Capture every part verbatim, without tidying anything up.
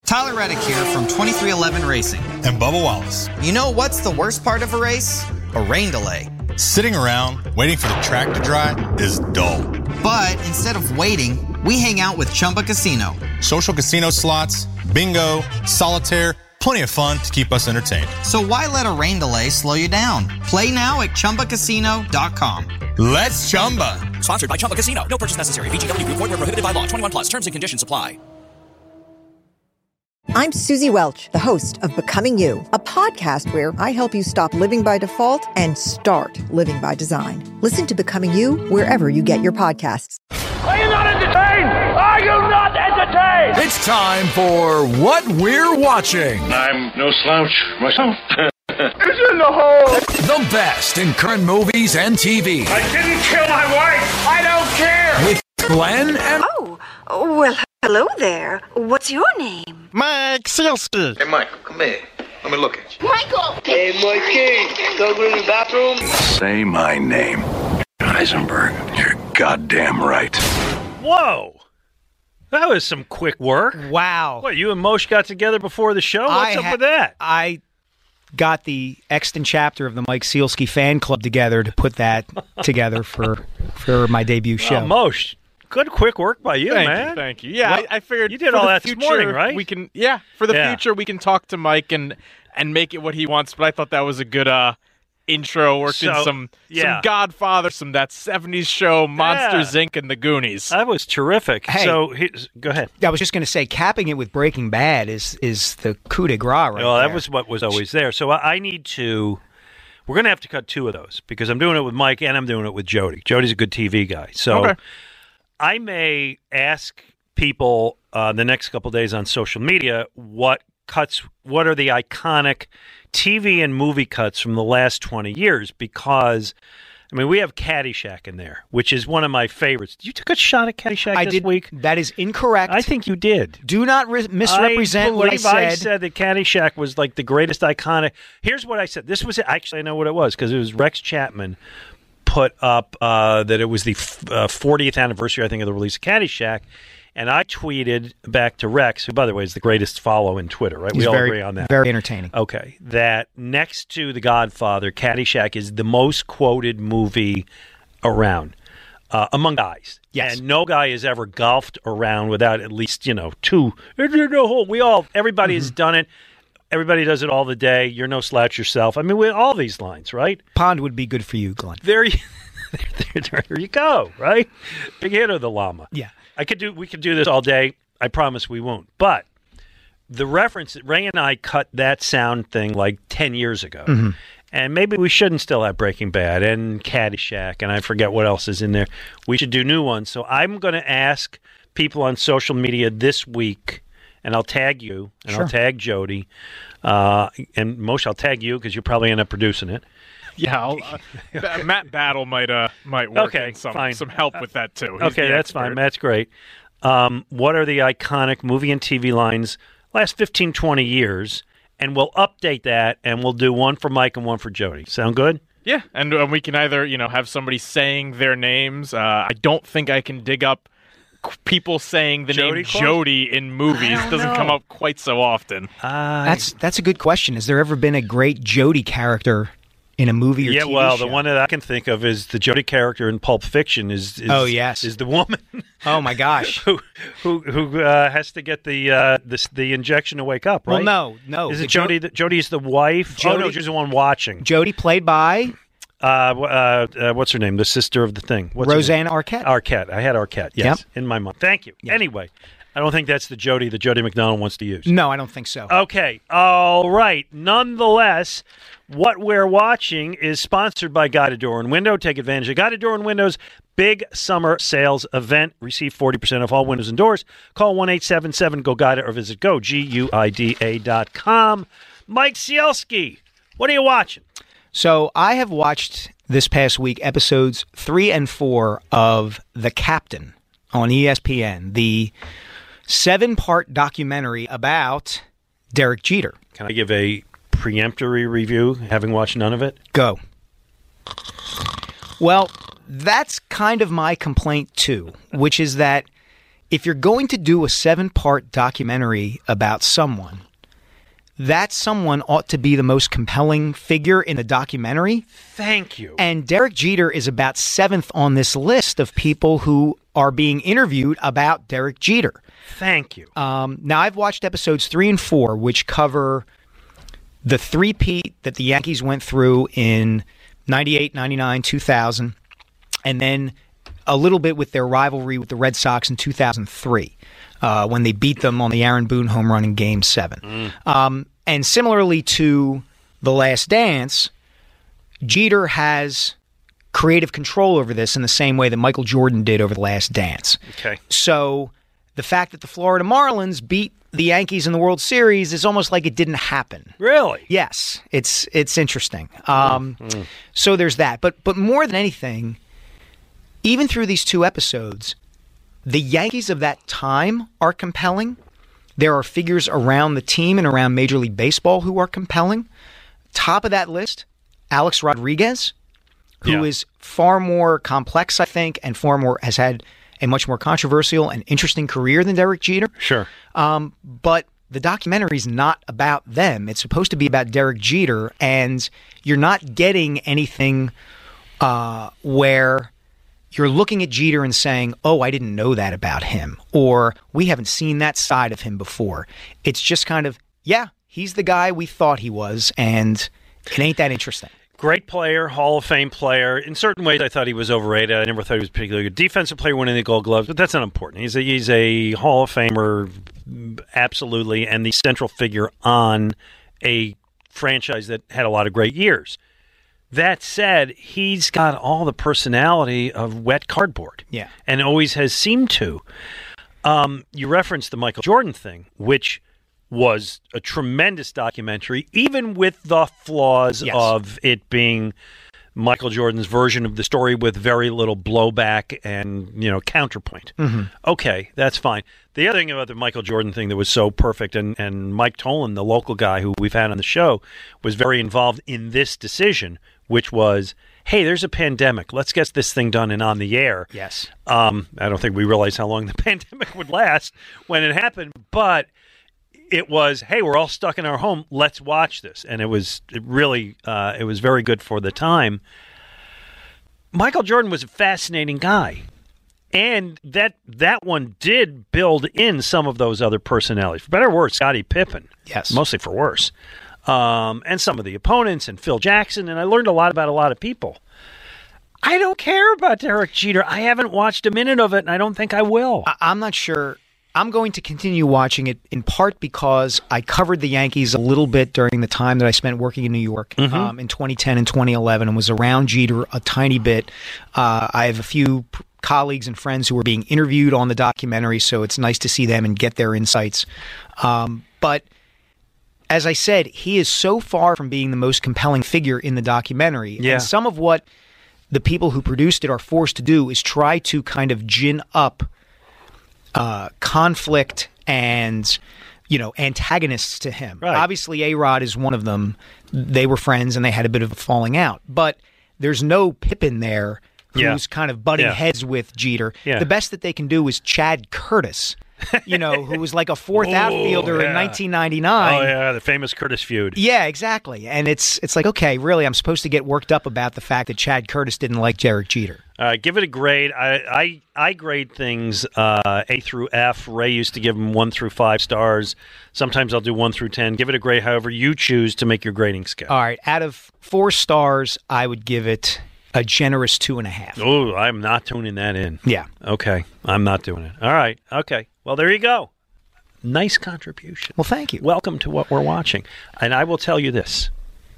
Tyler Reddick here from twenty-three eleven Racing. And Bubba Wallace. You know what's the worst part of a race? A rain delay. Sitting around waiting for the track to dry is dull. But instead of waiting, we hang out with Chumba Casino. Social casino slots, bingo, solitaire, plenty of fun to keep us entertained. So why let a rain delay slow you down? Play now at Chumba Casino dot com. Let's Chumba. Sponsored by Chumba Casino. No purchase necessary. V G W Group. Void where prohibited by law. twenty-one plus. Terms and conditions apply. I'm Susie Welch, the host of Becoming You, a podcast where I help you stop living by default and start living by design. Listen to Becoming You wherever you get your podcasts. Are you not entertained? Are you not entertained? It's time for What We're Watching. I'm no slouch myself. It's in the hole. The best in current movies and T V. I didn't kill my wife. I don't care. With Glenn and... Oh, well, hello there. What's your name? Mike Sielski. Hey, Michael, come here. Let me look at you. Michael! Hey, Mikey. Go to the bathroom. Say my name. Heisenberg. You're goddamn right. Whoa. That was some quick work. Wow. What, you and Moshe got together before the show? What's I up ha- with that? I got the extant chapter of the Mike Sielski fan club together to put that together for for my debut show. Oh, Moshe. Good quick work by you, thank man. You, thank you. Yeah, well, I, I figured you did for all the that future, this morning, right? We can, yeah, for the yeah. future, we can talk to Mike and and make it what he wants. But I thought that was a good uh, intro. Worked so, in some yeah. some Godfather, some That seventies Show, Monsters yeah. Incorporated, and The Goonies. That was terrific. Hey, so go ahead. I was just going to say, capping it with Breaking Bad is is the coup de grace, right? Well, there. that was what was always there. So I, I need to. We're going to have to cut two of those because I'm doing it with Mike and I'm doing it with Jody. Jody's a good T V guy, so okay. I may ask people uh, the next couple of days on social media what cuts, what are the iconic T V and movie cuts from the last twenty years, because, I mean, we have Caddyshack in there, which is one of my favorites. You took a shot at Caddyshack I this did, week? That is incorrect. I think you did. Do not re- misrepresent I what I believe said. I said that Caddyshack was like the greatest iconic. Here's what I said. This was, actually, I know what it was, because it was Rex Chapman put up uh, that it was the f- uh, fortieth anniversary, I think, of the release of Caddyshack. And I tweeted back to Rex, who, by the way, is the greatest follow in Twitter, right? He's we all very, agree on that. Very entertaining. Okay. That next to The Godfather, Caddyshack is the most quoted movie around uh, among guys. Yes. And no guy has ever golfed around without at least, you know, two. We all, everybody mm-hmm. has done it. Everybody does it all the day. You're no slouch yourself. I mean, we all these lines, right? Pond would be good for you, Glenn. There you, there, there, there you go, right? Big hit of the llama. Yeah. I could do. We could do this all day. I promise we won't. But the reference, Ray and I cut that sound thing like ten years ago. Mm-hmm. And maybe we shouldn't still have Breaking Bad and Caddyshack, and I forget what else is in there. We should do new ones. So I'm going to ask people on social media this week, and I'll tag you, and sure. I'll tag Jody, uh, and Moshe, I'll tag you because you probably end up producing it. Yeah, I'll, uh, Matt Battle might uh might work okay, in some fine. some help with that too. He's okay, that's expert. fine. That's great. Um, what are the iconic movie and T V lines last fifteen, twenty years? And we'll update that, and we'll do one for Mike and one for Jody. Sound good? Yeah, and uh, we can either you know have somebody saying their names. Uh, I don't think I can dig up people saying the Jody name Clark? Jody in movies. Doesn't know. come up quite so often. Uh, that's that's a good question. Has there ever been a great Jody character in a movie or yeah, T V well, show? the one that I can think of is the Jody character in Pulp Fiction. Is, is oh yes, is the woman? Oh my gosh, who who who uh, has to get the uh, the the injection to wake up? Right? Well, no, no. Is it Jody? The, Jody's the wife. Jody, oh no, she's the one watching. Jody played by uh, uh, uh, what's her name? The sister of the thing. What's Roseanne Arquette. Arquette. I had Arquette. Yes, yep. in my mind. Thank you. Yes. Anyway. I don't think that's the Jody that Jody McDonald wants to use. No, I don't think so. Okay. All right. Nonetheless, what we're watching is sponsored by Guided Door and Window. Take advantage of Guided Door and Window's big summer sales event. Receive forty percent off all windows and doors. Call one eight seven seven G O Guida or visit go G U I D A dot com. Mike Sielski, what are you watching? So I have watched this past week episodes three and four of The Captain on E S P N, the seven-part documentary about Derek Jeter. Can I give a preemptory review, having watched none of it? Go. Well, that's kind of my complaint, too, which is that if you're going to do a seven-part documentary about someone, that someone ought to be the most compelling figure in the documentary. Thank you. And Derek Jeter is about seventh on this list of people who are being interviewed about Derek Jeter. Thank you. Um, now, I've watched episodes three and four, which cover the three-peat that the Yankees went through in ninety-eight, ninety-nine, two thousand, and then a little bit with their rivalry with the Red Sox in two thousand three. Uh, when they beat them on the Aaron Boone home run in Game seven. Mm. Um, and similarly to The Last Dance, Jeter has creative control over this in the same way that Michael Jordan did over The Last Dance. Okay. So the fact that the Florida Marlins beat the Yankees in the World Series is almost like it didn't happen. Really? Yes. It's it's interesting. Um, mm. So there's that. But But more than anything, even through these two episodes, the Yankees of that time are compelling. There are figures around the team and around Major League Baseball who are compelling. Top of that list, Alex Rodriguez, who yeah. is far more complex, I think, and far more has had a much more controversial and interesting career than Derek Jeter. Sure. Um, but the documentary is not about them. It's supposed to be about Derek Jeter, and you're not getting anything uh, where you're looking at Jeter and saying, oh, I didn't know that about him, or we haven't seen that side of him before. It's just kind of, yeah, he's the guy we thought he was, and it ain't that interesting. Great player, Hall of Fame player. In certain ways, I thought he was overrated. I never thought he was particularly good. Defensive player winning the Gold Gloves, but that's not important. He's a, he's a Hall of Famer, absolutely, and the central figure on a franchise that had a lot of great years. That said, he's got all the personality of wet cardboard. Yeah. And always has seemed to. Um, you referenced the Michael Jordan thing, which was a tremendous documentary, even with the flaws yes. of it being Michael Jordan's version of the story with very little blowback and, you know, counterpoint. Mm-hmm. Okay, that's fine. The other thing about the Michael Jordan thing that was so perfect, and, and Mike Tolan, the local guy who we've had on the show, was very involved in this decision, which was, hey, there's a pandemic. Let's get this thing done and on the air. Yes. Um, I don't think we realized how long the pandemic would last when it happened, but it was, hey, we're all stuck in our home. Let's watch this. And it was it really, uh, it was very good for the time. Michael Jordan was a fascinating guy. And that that one did build in some of those other personalities. For better or worse, Scottie Pippen. Yes. Mostly for worse. Um, and some of the opponents and Phil Jackson. And I learned a lot about a lot of people. I don't care about Derek Jeter. I haven't watched a minute of it, and I don't think I will. I- I'm not sure. I'm going to continue watching it in part because I covered the Yankees a little bit during the time that I spent working in New York mm-hmm. um, in twenty ten and twenty eleven and was around Jeter a tiny bit. Uh, I have a few p- colleagues and friends who were being interviewed on the documentary, so it's nice to see them and get their insights. Um, but as I said, he is so far from being the most compelling figure in the documentary. Yeah. And some of what the people who produced it are forced to do is try to kind of gin up Uh, conflict and, you know, antagonists to him. Right. Obviously, A-Rod is one of them. They were friends and they had a bit of a falling out. But there's no Pippen there who's yeah. kind of butting yeah. heads with Jeter. Yeah. The best that they can do is Chad Curtis, you know, who was like a fourth Ooh, outfielder yeah. in nineteen ninety-nine. Oh, yeah, the famous Curtis feud. Yeah, exactly. And it's it's like, okay, really, I'm supposed to get worked up about the fact that Chad Curtis didn't like Derek Jeter. Uh, give it a grade. I I, I grade things uh, A through F. Ray used to give them one through five stars. Sometimes I'll do one through ten. Give it a grade however you choose to make your grading scale. All right. Out of four stars, I would give it a generous two and a half. Oh, I'm not tuning that in. Yeah. Okay. I'm not doing it. All right. Okay. Well, there you go. Nice contribution. Well, thank you. Welcome to what we're watching. And I will tell you this.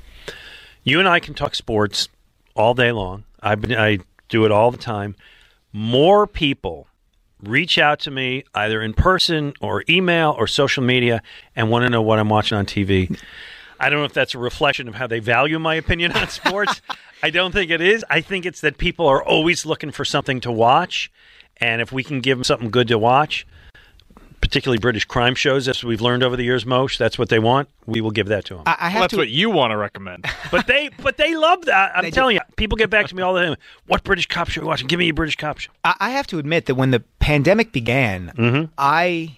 You and I can talk sports all day long. I've been, I do it all the time. More people reach out to me either in person or email or social media and want to know what I'm watching on T V. I don't know if that's a reflection of how they value my opinion on sports. I don't think it is. I think it's that people are always looking for something to watch. And if we can give them something good to watch, particularly British crime shows, as we've learned over the years, Moshe, that's what they want. We will give that to them. I, I have well, that's to, what you want to recommend. But they, but they love that. I'm They telling do. you, People get back to me all the time. What British cop show are you watching? Give me a British cop show. I, I have to admit that when the pandemic began, mm-hmm. I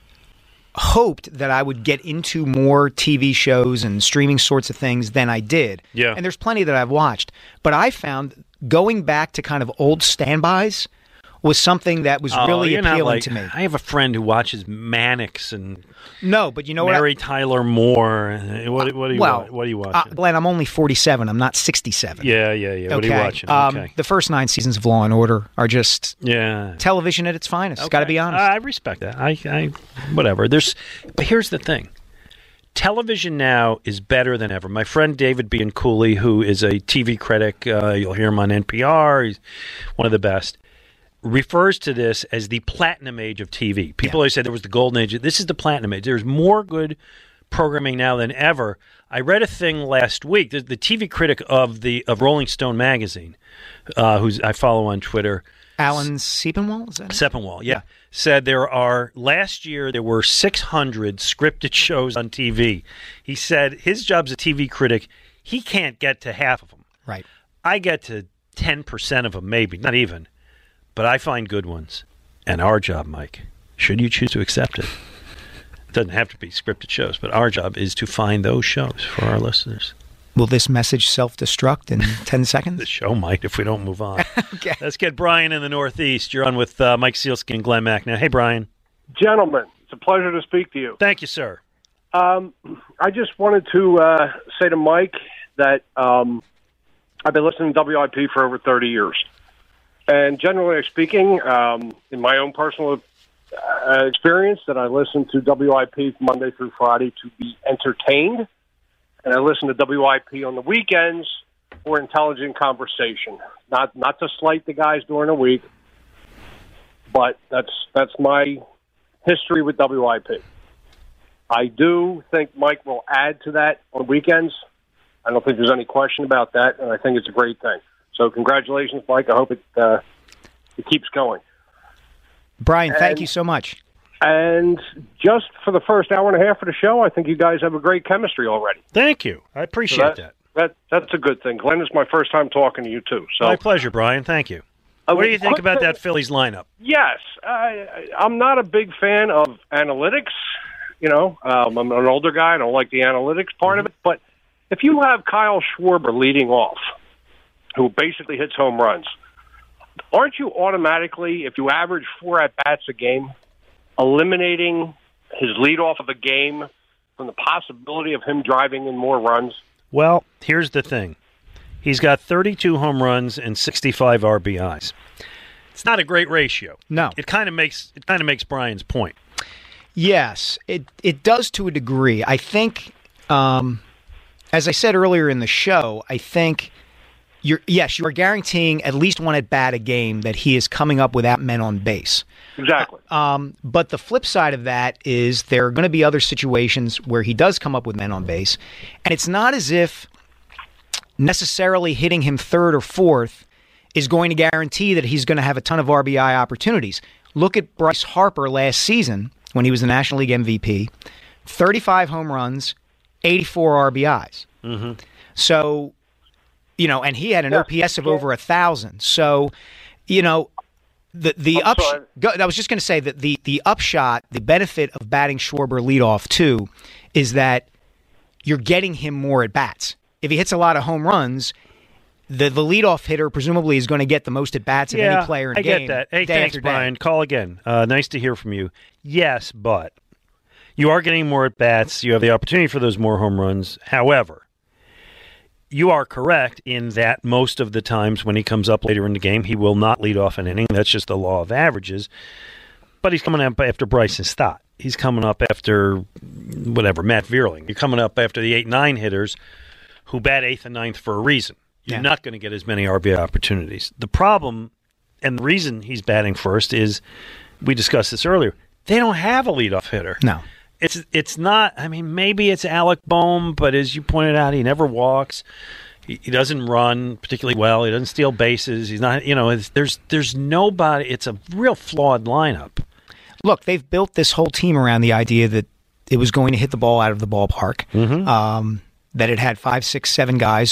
hoped that I would get into more T V shows and streaming sorts of things than I did. Yeah. And there's plenty that I've watched. But I found going back to kind of old standbys was something that was oh, really you're not appealing like, to me. I have a friend who watches Mannix and no, but you know Mary what? I, Tyler Moore. What, what, are you, well, what are you watching? Uh, Glenn, I'm only forty-seven. I'm not sixty-seven. Yeah, yeah, yeah. Okay. What are you watching? Um, okay. The first nine seasons of Law and Order are just yeah. television at its finest. Okay. Got to be honest. I respect that. I, I, whatever. There's, but here's the thing. Television now is better than ever. My friend David Bianculli, who is a T V critic, uh, you'll hear him on N P R. He's one of the best. Refers to this as the platinum age of T V. People yeah. always say there was the golden age. This is the platinum age. There's more good programming now than ever. I read a thing last week. The, the T V critic of the of Rolling Stone magazine, uh, who's I follow on Twitter, Alan Sepinwall, is that it? Sepinwall, yeah, yeah, said there are last year there were six hundred scripted shows on T V. He said his job's a T V critic. He can't get to half of them. Right. I get to ten percent of them, maybe not even. But I find good ones. And our job, Mike, should you choose to accept it, it doesn't have to be scripted shows, but our job is to find those shows for our listeners. Will this message self-destruct in ten seconds? The show might if we don't move on. Okay. Let's get Brian in the Northeast. You're on with uh, Mike Sealski and Glenn Mack now. Hey, Brian. Gentlemen, it's a pleasure to speak to you. Thank you, sir. Um, I just wanted to uh, say to Mike that um, I've been listening to W I P for over thirty years. And generally speaking, um, in my own personal uh, experience, that I listen to W I P Monday through Friday to be entertained, and I listen to W I P on the weekends for intelligent conversation. Not not to slight the guys during the week, but that's that's my history with W I P. I do think Mike will add to that on weekends. I don't think there's any question about that, and I think it's a great thing. So congratulations, Mike. I hope it uh, it keeps going. Brian, and, thank you so much. And just for the first hour and a half of the show, I think you guys have a great chemistry already. Thank you. I appreciate so that, that. That That's a good thing. Glenn, it's my first time talking to you, too. So my pleasure, Brian. Thank you. Uh, what do you think about thing, that Phillies lineup? Yes. I, I'm not a big fan of analytics. You know, um, I'm an older guy. I don't like the analytics part mm-hmm. of it. But if you have Kyle Schwarber leading off, who basically hits home runs, aren't you automatically, if you average four at-bats a game, eliminating his leadoff of a game from the possibility of him driving in more runs? Well, here's the thing. He's got thirty-two home runs and sixty-five R B Is. It's not a great ratio. No. It kind of makes it kind of makes Brian's point. Yes, it it does to a degree. I think, um, as I said earlier in the show, I think You're, yes, you are guaranteeing at least one at bat a game that he is coming up without men on base. Exactly. Uh, um, but the flip side of that is there are going to be other situations where he does come up with men on base, and it's not as if necessarily hitting him third or fourth is going to guarantee that he's going to have a ton of R B I opportunities. Look at Bryce Harper last season when he was the National League M V P, thirty-five home runs, eighty-four R B Is. Mm-hmm. So, you know, and he had an yeah, O P S of yeah. over a thousand. So, you know, the the up. I was just going to say that the the upshot, the benefit of batting Schwarber leadoff too, is that you're getting him more at bats. If he hits a lot of home runs, the the leadoff hitter presumably is going to get the most at bats of yeah, any player in I the game. I get that. Hey, day thanks, after day. Brian. Call again. Uh, nice to hear from you. Yes, but you are getting more at bats. You have the opportunity for those more home runs. However, you are correct in that most of the times when he comes up later in the game, he will not lead off an inning. That's just the law of averages. But he's coming up after Bryson Stott. He's coming up after, whatever, Matt Vierling. You're coming up after the eight nine hitters who bat eighth and ninth for a reason. You're yeah. not going to get as many R B I opportunities. The problem, and the reason he's batting first is, we discussed this earlier, they don't have a leadoff hitter. No. It's it's not, I mean, maybe it's Alec Boehm, but as you pointed out, he never walks. He, he doesn't run particularly well. He doesn't steal bases. He's not, you know, it's, there's there's nobody. It's a real flawed lineup. Look, they've built this whole team around the idea that it was going to hit the ball out of the ballpark, mm-hmm. um, that it had five, six, seven guys who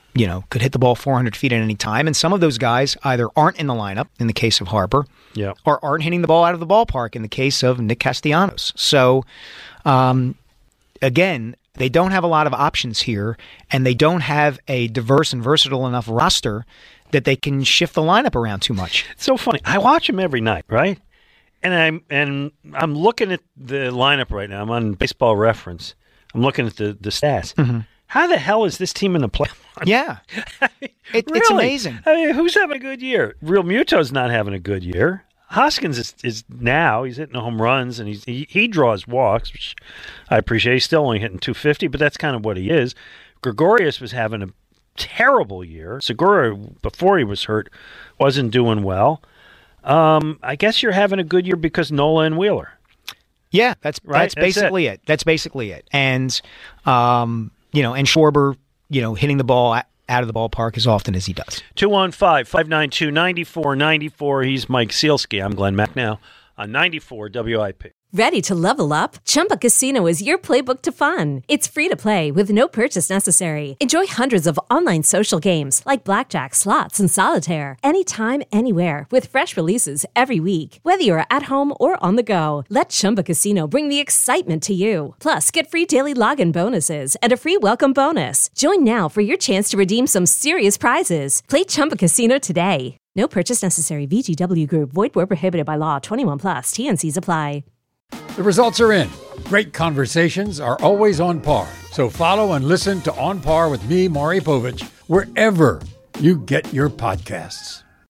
you know, could hit the ball four hundred feet at any time. And some of those guys either aren't in the lineup, in the case of Harper, yeah. or aren't hitting the ball out of the ballpark, in the case of Nick Castellanos. So, um, again, they don't have a lot of options here, and they don't have a diverse and versatile enough roster that they can shift the lineup around too much. It's so funny. I watch them every night, right? And I'm and I'm looking at the lineup right now. I'm on Baseball Reference. I'm looking at the, the stats. Mm-hmm. How the hell is this team in the playoffs? Yeah. I mean, it, really? It's amazing. I mean, who's having a good year? Real Muto's not having a good year. Hoskins is, is now, he's hitting home runs, and he's, he he draws walks, which I appreciate. He's still only hitting two fifty, but that's kind of what he is. Gregorius was having a terrible year. Segura, before he was hurt, wasn't doing well. Um, I guess you're having a good year because Nola and Wheeler. Yeah, that's right? that's basically that's it. it. That's basically it. And um, you know, and Schwarber, you know, hitting the ball out of the ballpark as often as he does. two one five, five nine two, nine four nine four. He's Mike Sealski. I'm Glenn McNeil on ninety-four W I P. Ready to level up? Chumba Casino is your playbook to fun. It's free to play with no purchase necessary. Enjoy hundreds of online social games like blackjack, slots, and solitaire anytime, anywhere with fresh releases every week. Whether you're at home or on the go, let Chumba Casino bring the excitement to you. Plus, get free daily login bonuses and a free welcome bonus. Join now for your chance to redeem some serious prizes. Play Chumba Casino today. No purchase necessary. V G W Group. Void where prohibited by law. twenty-one plus. T N Cs apply. The results are in. Great conversations are always on par. So follow and listen to On Par with me, Maury Povich, wherever you get your podcasts.